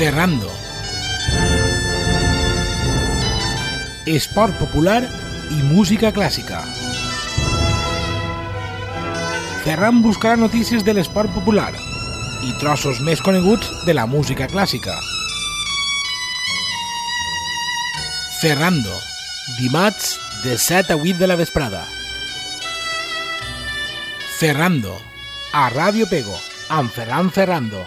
Ferrando. Esport popular i música clàssica. Ferran buscarà notícies de l'esport popular i trossos més coneguts de la música clàssica. Ferrando, dimarts de 7 a 8 de la vesprada. Ferrando, a Ràdio Pego, amb Ferran Ferrando.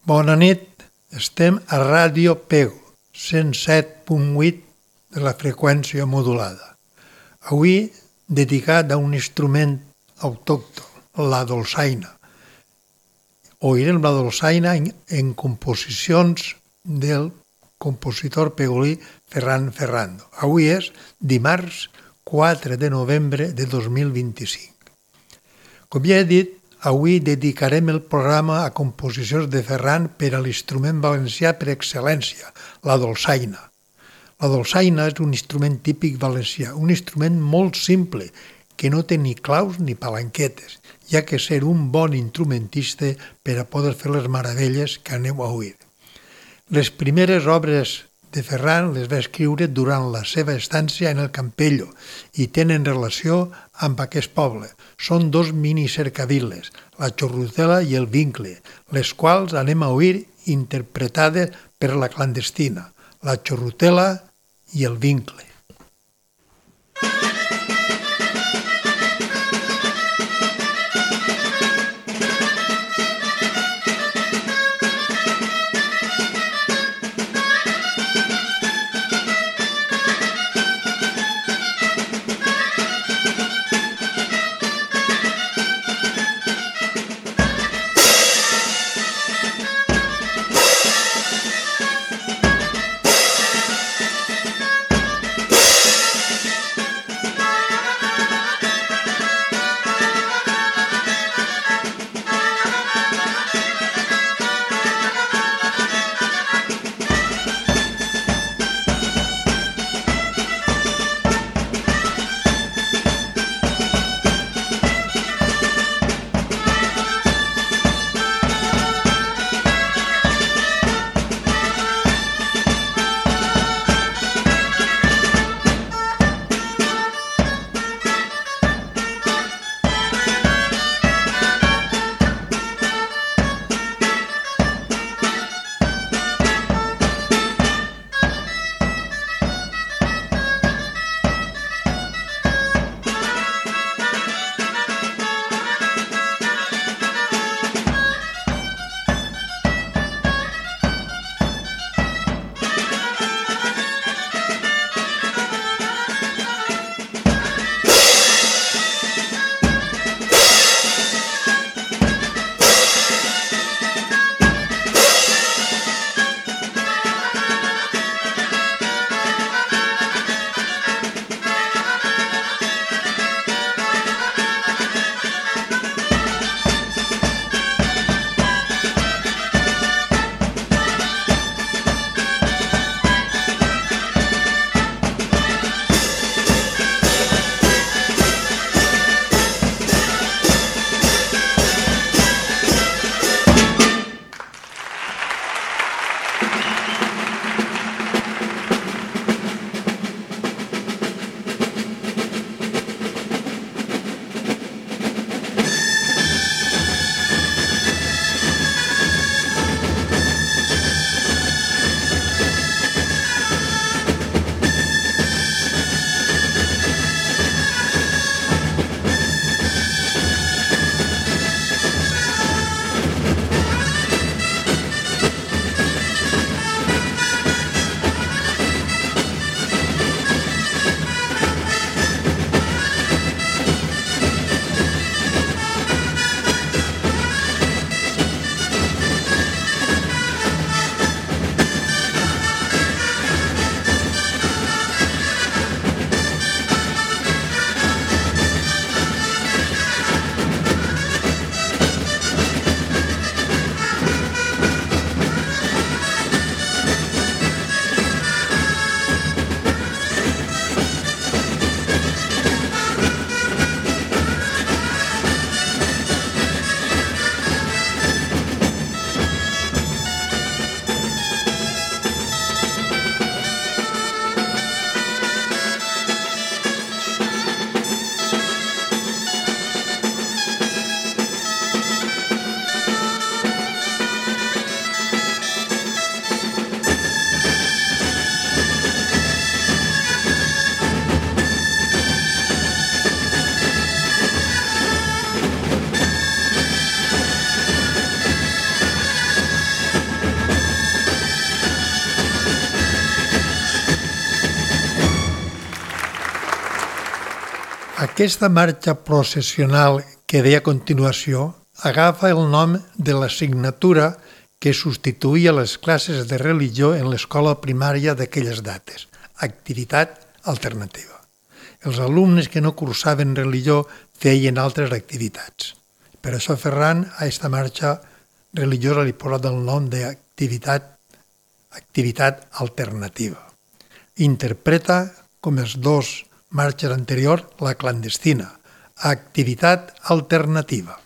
Bona nit, estem a Ràdio Pego, 107.8 de la freqüència modulada. Avui dedicat a un instrument autòcton, la dolçaina. Oirem la dolçaina en composicions del compositor pegolí Ferran Ferrando. Avui és dimarts 4 de novembre de 2025. Com ja he dit, avui dedicarem el programa a composicions de Ferran per a l'instrument valencià per excel·lència, la dolçaina. La dolçaina és un instrument típic valencià, un instrument molt simple, que no té ni claus ni palanquetes, ja que ser un bon instrumentista per a poder fer les meravelles que aneu a oir. Les primeres obres de Ferran les va escriure durant la seva estància en el Campello i tenen relació amb aquest poble. Són dos minicercaviles, la Xorrutela i el Vincle, les quals anem a oir interpretades per la clandestina, la Xorrutela i el Vincle. Aquesta marxa processional que ve a continuació agafa el nom de l'assignatura que substituïa les classes de religió en l'escola primària d'aquelles dates, activitat alternativa. Els alumnes que no cursaven religió feien altres activitats. Per això Ferran a aquesta marxa religiosa li posa el nom d'activitat alternativa. Interpreta, com els dos marxes anteriors, la clandestina, activitat alternativa.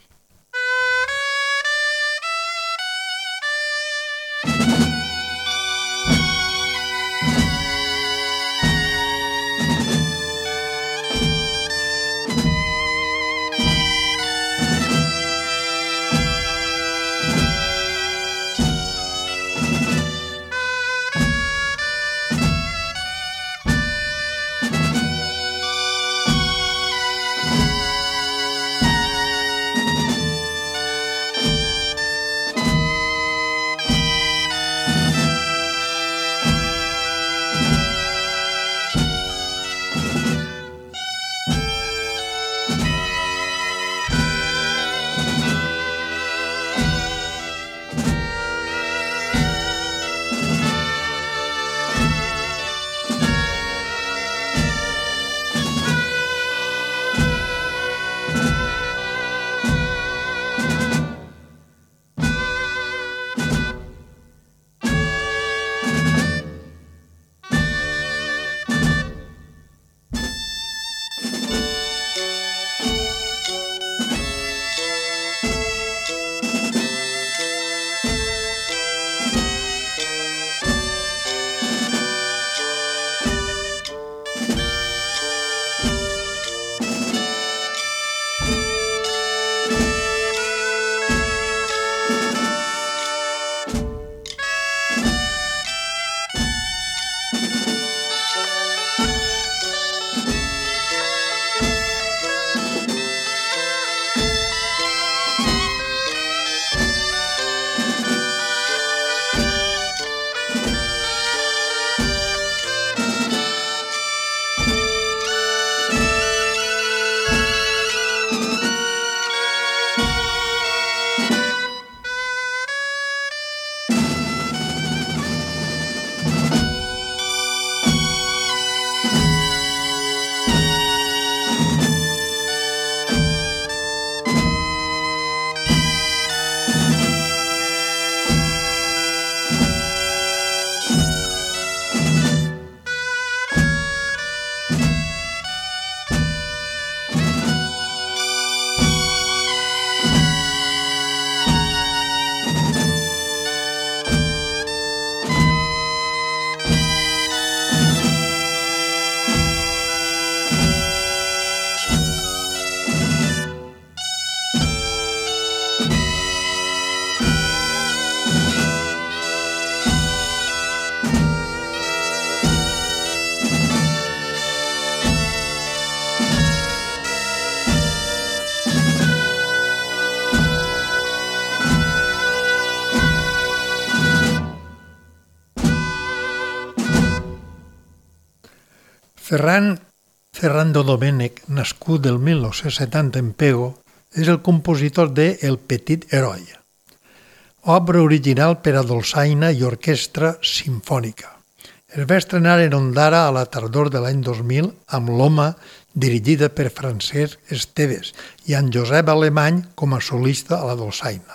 Ferrando Domènech, nascut del 1970 en Pego, és el compositor de El petit heroi, obra original per a dolçaina i orquestra simfònica. Es va estrenar en Ondara a la tardor de l'any 2000 amb l'Home, dirigida per Francesc Esteves, i amb Josep Alemany com a solista a la dolçaina.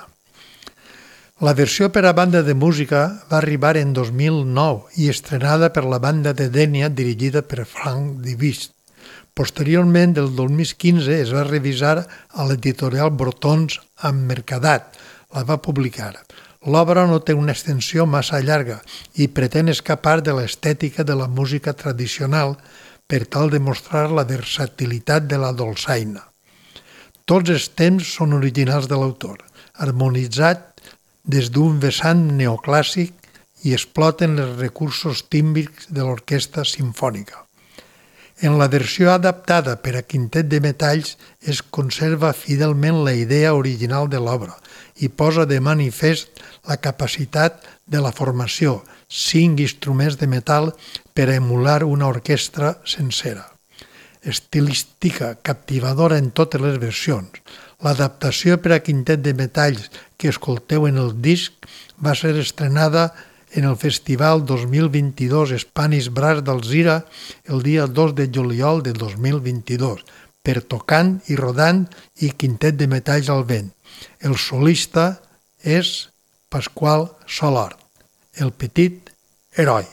La versió per a banda de música va arribar en 2009 i estrenada per la banda de Dénia dirigida per Frank Divist. Posteriorment, del 2015, es va revisar a l'editorial Brotons amb Mercadat. La va publicar. L'obra no té una extensió massa llarga i pretén escapar de l'estètica de la música tradicional per tal de mostrar la versatilitat de la dolçaina. Tots els temps són originals de l'autor, harmonitzat des d'un vessant neoclàssic i exploten els recursos tímbrics de l'orquestra simfònica. En la versió adaptada per a quintet de metalls es conserva fidelment la idea original de l'obra i posa de manifest la capacitat de la formació, 5 instruments de metall per a emular una orquestra sencera. estilística captivadora en totes les versions. L'adaptació per a quintet de metalls que escolteu en el disc va ser estrenada en el Festival 2022 Spanish Brass d'Alzira el dia 2 de juliol de 2022 per Tocant i Rodant i Quintet de Metalls al Vent. El solista és Pasqual Solart, el petit heroi.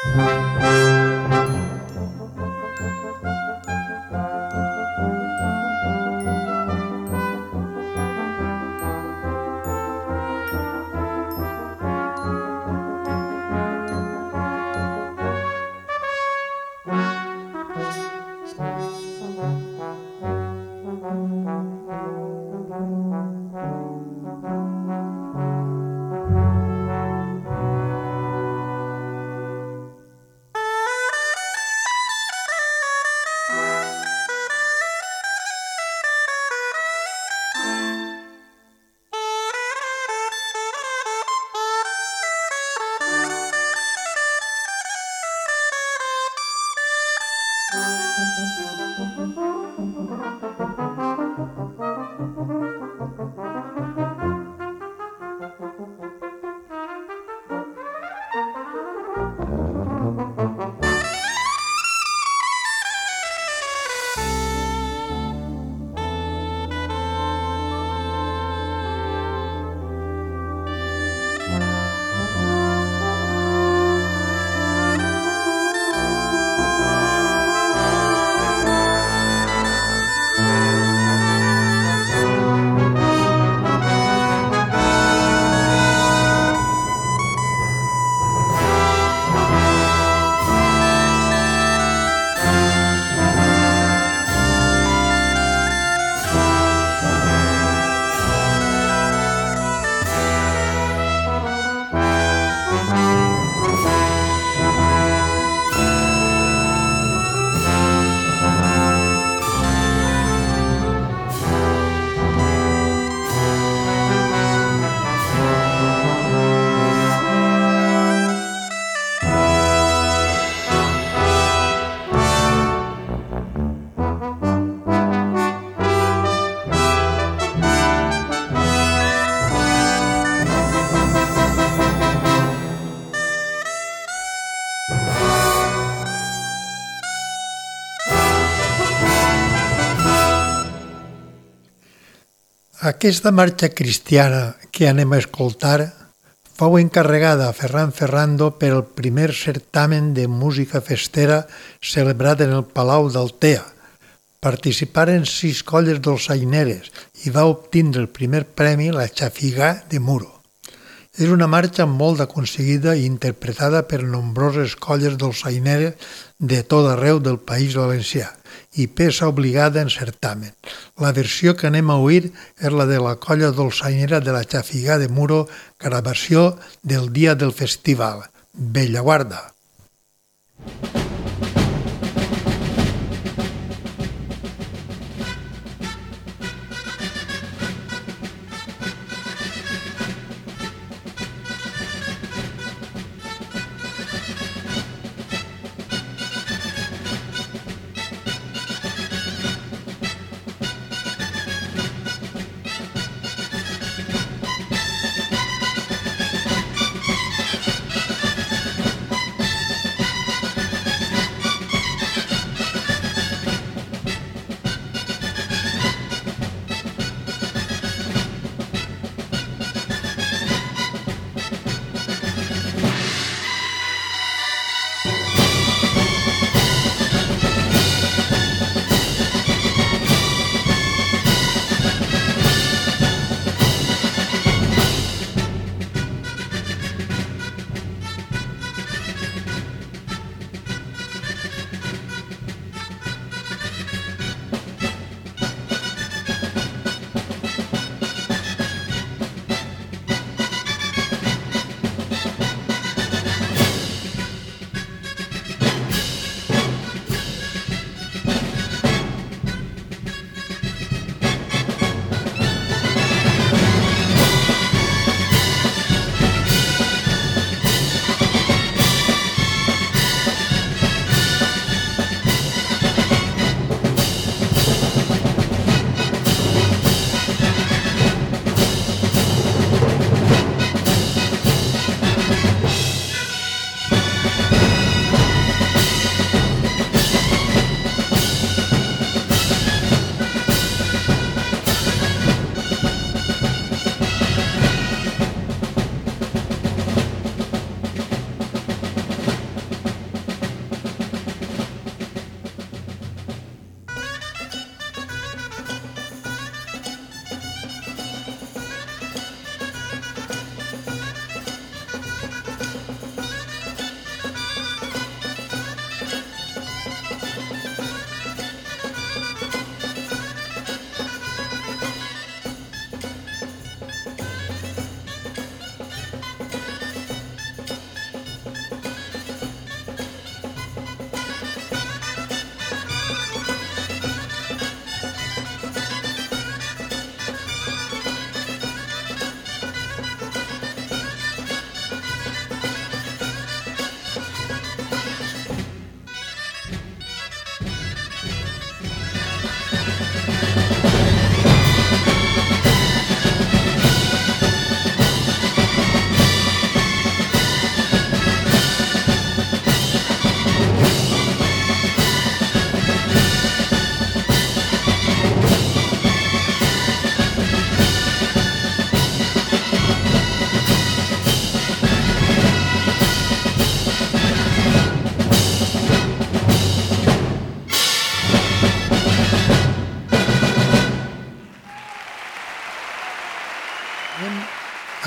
Aquesta marxa cristiana que anem a escoltar fou encarregada a Ferran Ferrando per al primer certamen de música festera celebrat en el Palau d'Altea. Participaren 6 colles dolçaineres i va obtindre el primer premi la Xafigà de Muro. És una marxa molt aconseguida i interpretada per nombroses colles dolçaineres de tot arreu del País Valencià i peça obligada en certamen. La versió que anem a oir és la de la colla dolçainera de la Xafigà de Muro, gravació del dia del festival. Bellaguarda!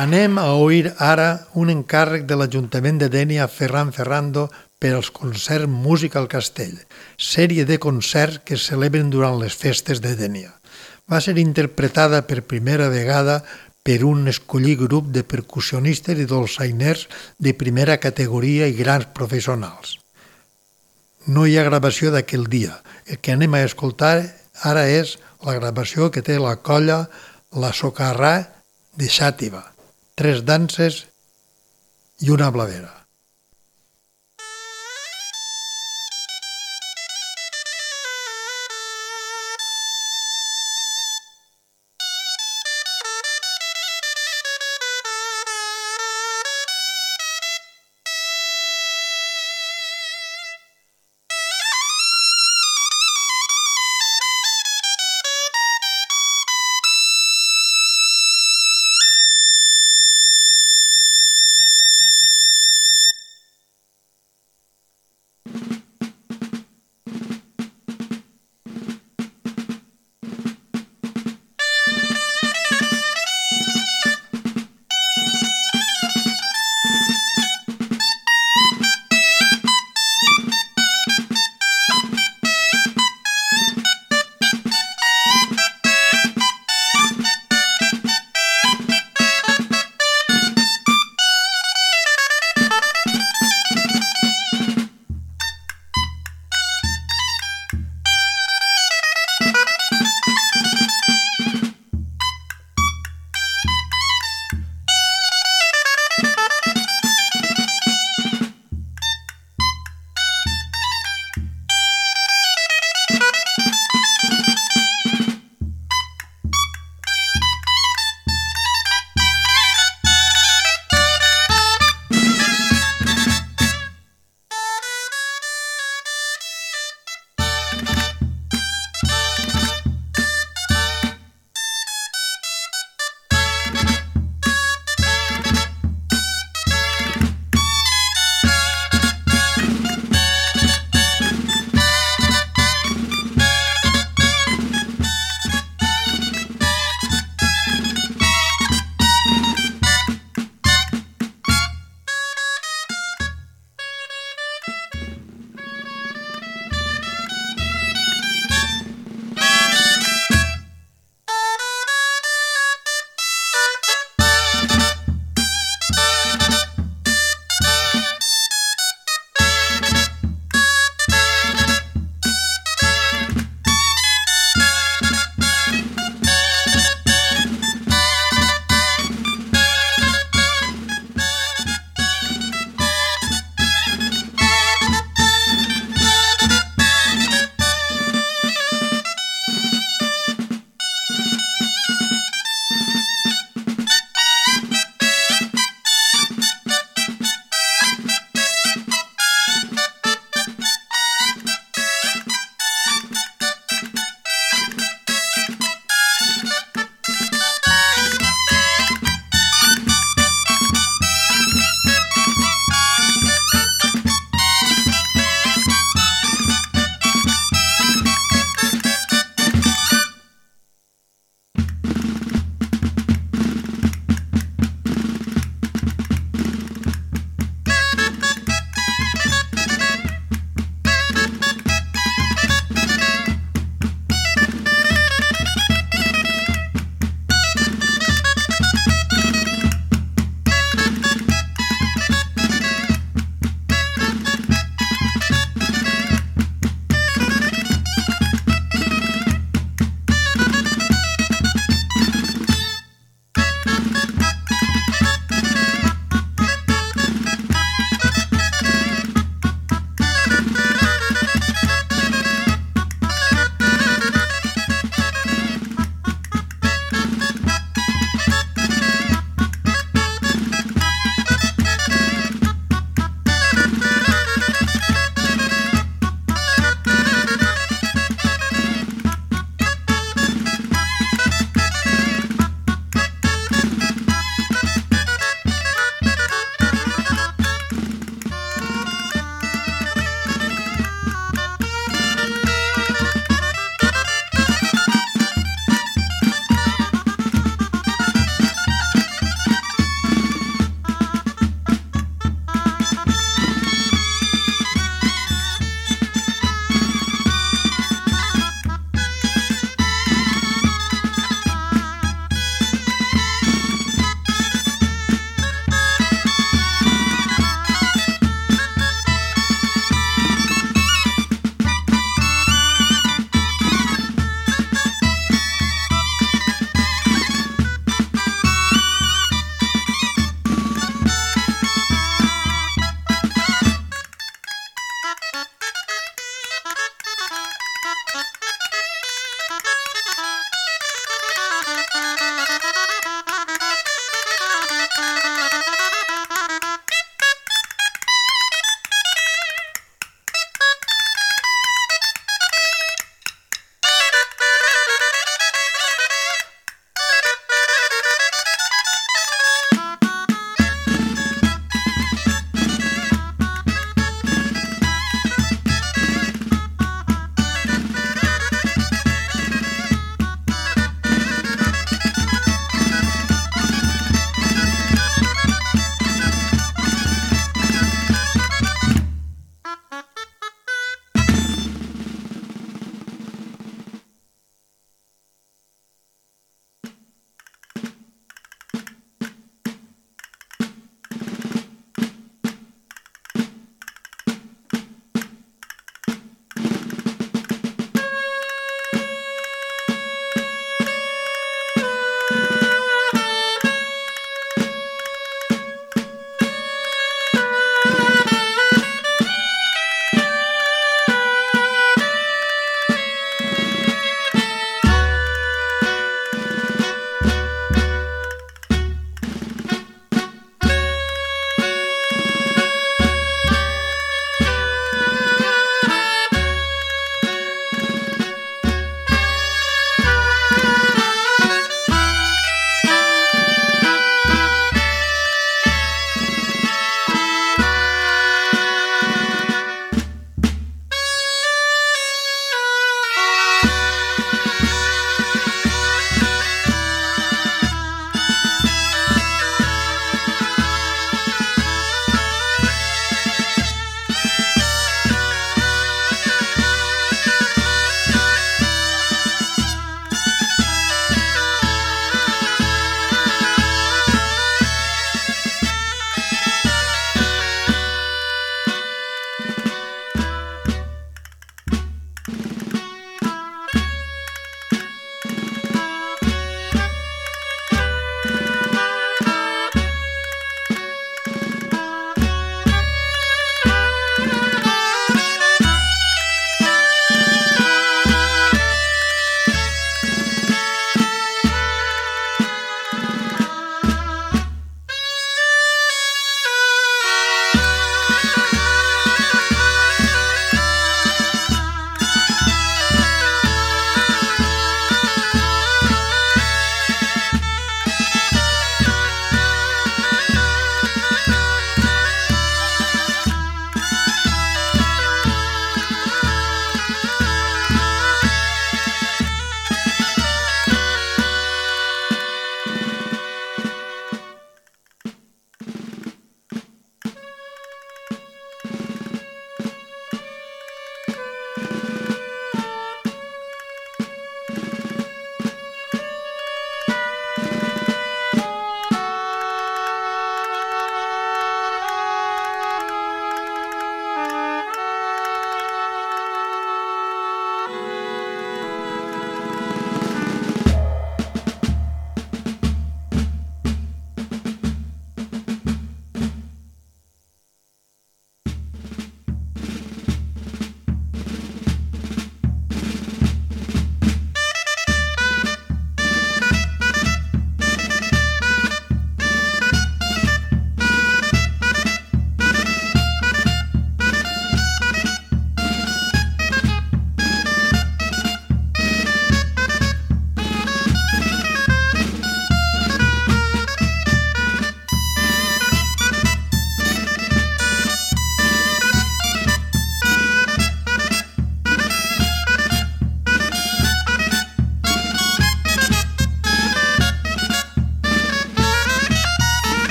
Anem a oir ara un encàrrec de l'Ajuntament de Dénia a Ferran Ferrando per als concerts Música al Castell, sèrie de concerts que es celebren durant les festes de Dénia. Va ser interpretada per primera vegada per un escollit grup de percussionistes i dolçainers de primera categoria i grans professionals. No hi ha gravació d'aquell dia. El que anem a escoltar ara és la gravació que té la colla La Socarrà de Xàtiva. 3 danses i una blavera.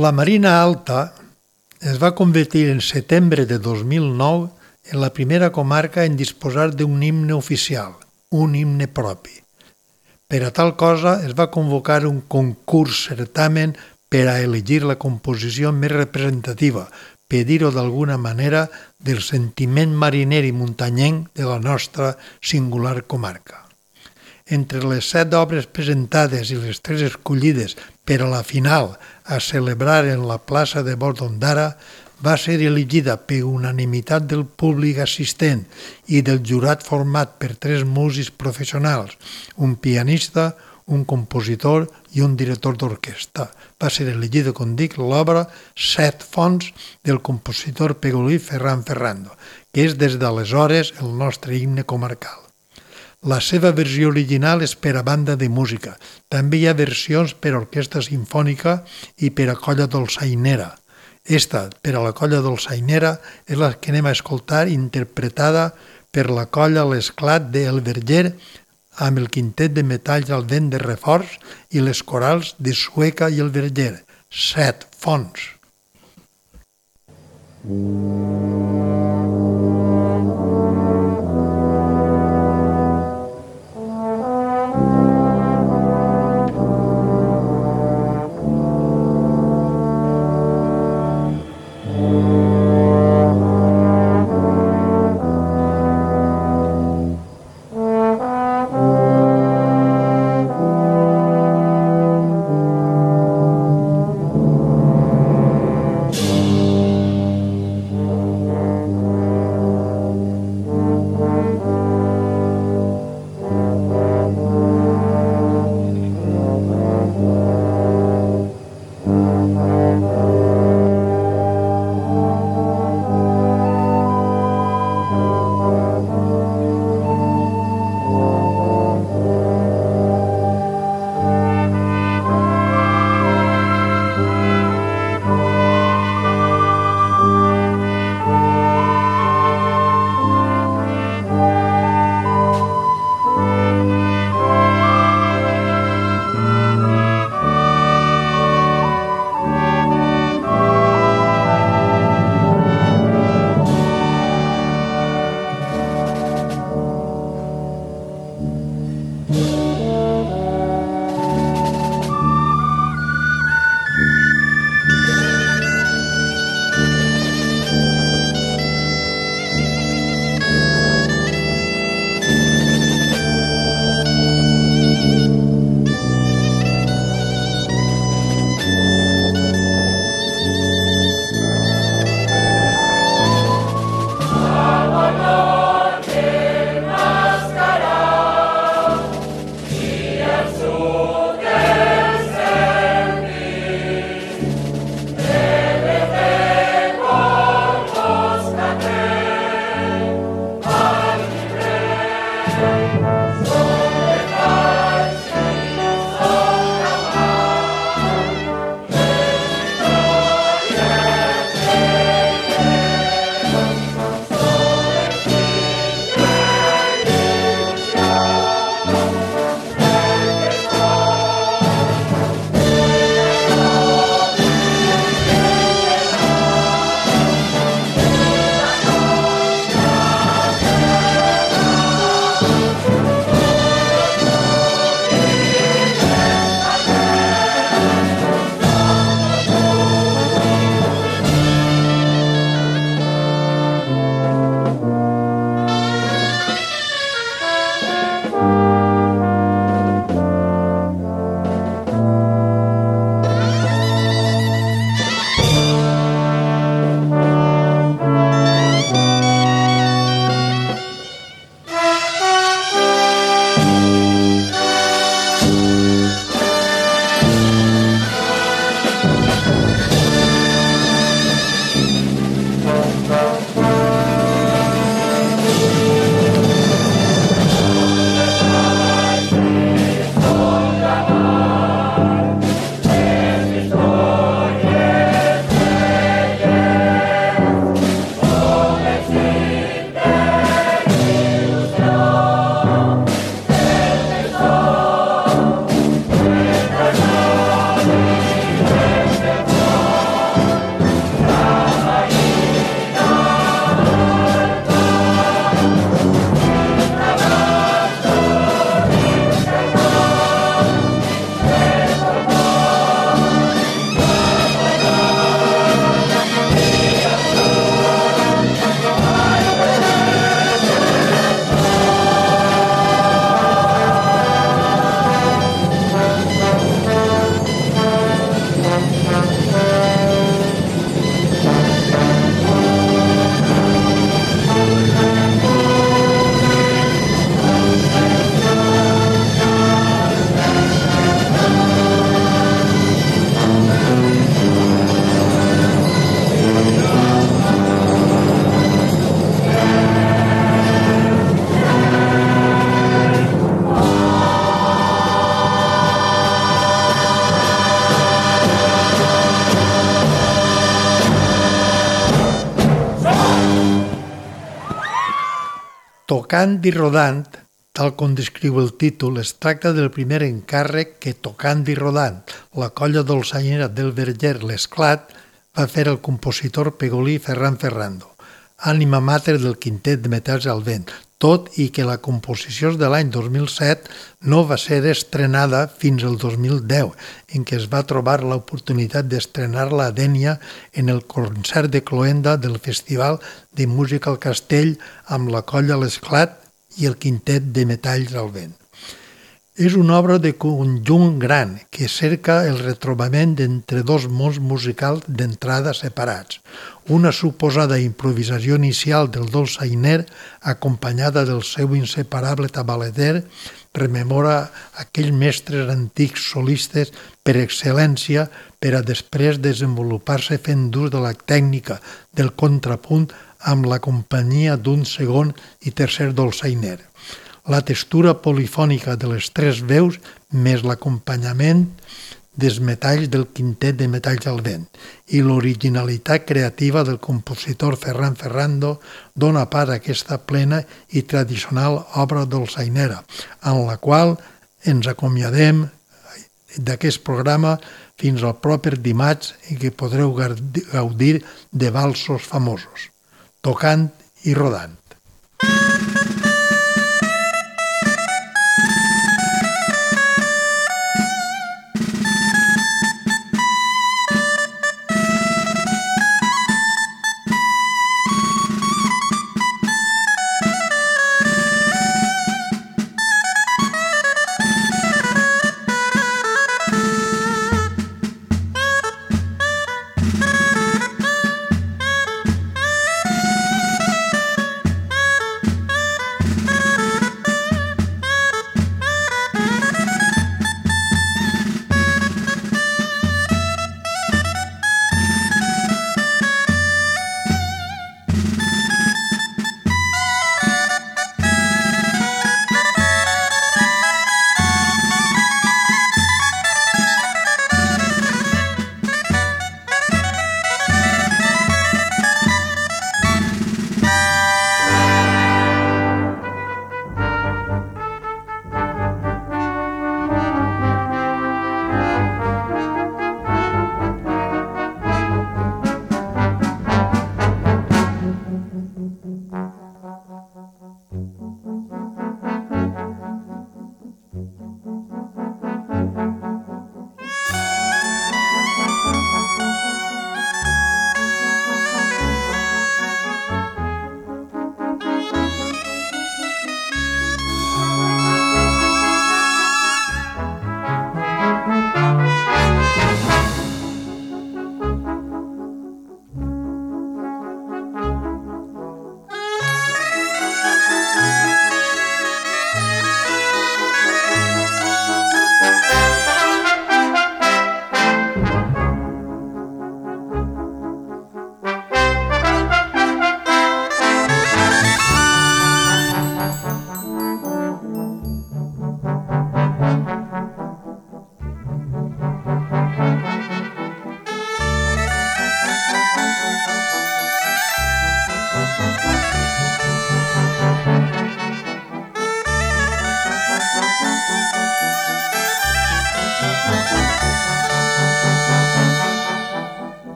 La Marina Alta es va convertir en setembre de 2009 en la primera comarca en disposar d'un himne oficial, un himne propi. Per a tal cosa es va convocar un concurs certamen per a elegir la composició més representativa, per dir-ho d'alguna manera, del sentiment mariner i muntanyenc de la nostra singular comarca. Entre les 7 obres presentades i les 3 escollides per a la final a celebrar en la plaça de Bord d'Ondara, va ser elegida per unanimitat del públic assistent i del jurat format per 3 músics professionals, un pianista, un compositor i un director d'orquestra. Va ser elegida, com dic, l'obra 7 fonts del compositor pegolí Ferran Ferrando, que és des d'aleshores el nostre himne comarcal. La seva versió original és per a banda de música. També hi ha versions per a orquestra sinfònica i per a colla dolçainera. Esta, per a la colla dolçainera, és la que anem a escoltar interpretada per la colla L'Esclat d'El Verger amb el quintet de metalls al vent de Reforç i les corals de Sueca i El Verger. 7 fonts. Tocant i rodant, tal com descriu el títol, es tracta del primer encàrrec que Tocant i rodant, la colla dolçainera del Verger L'Esclat, va fer el compositor pegolí Ferran Ferrando, ànima mater del quintet de Metalls al vent, tot i que la composició de l'any 2007 no va ser estrenada fins al 2010, en què es va trobar l'oportunitat d'estrenar-la a Dénia en el concert de cloenda del Festival de Música al Castell amb la colla L'Esclat i el quintet de Metalls al vent. És una obra de conjunt gran que cerca el retrobament entre dos mons musicals d'entrada separats. Una suposada improvisació inicial del dolçainer, acompanyada del seu inseparable tabaleter, rememora aquells mestres antics solistes per excel·lència per a després desenvolupar-se fent d'ús de la tècnica del contrapunt amb la companyia d'un segon i tercer dolçainer. La textura polifònica de les tres veus més l'acompanyament dels metalls del quintet de Metalls al vent i l'originalitat creativa del compositor Ferran Ferrando dona part a aquesta plena i tradicional obra dolçainera, en la qual ens acomiadem d'aquest programa fins al proper dimarts en què podreu gaudir de valsos famosos, tocant i rodant.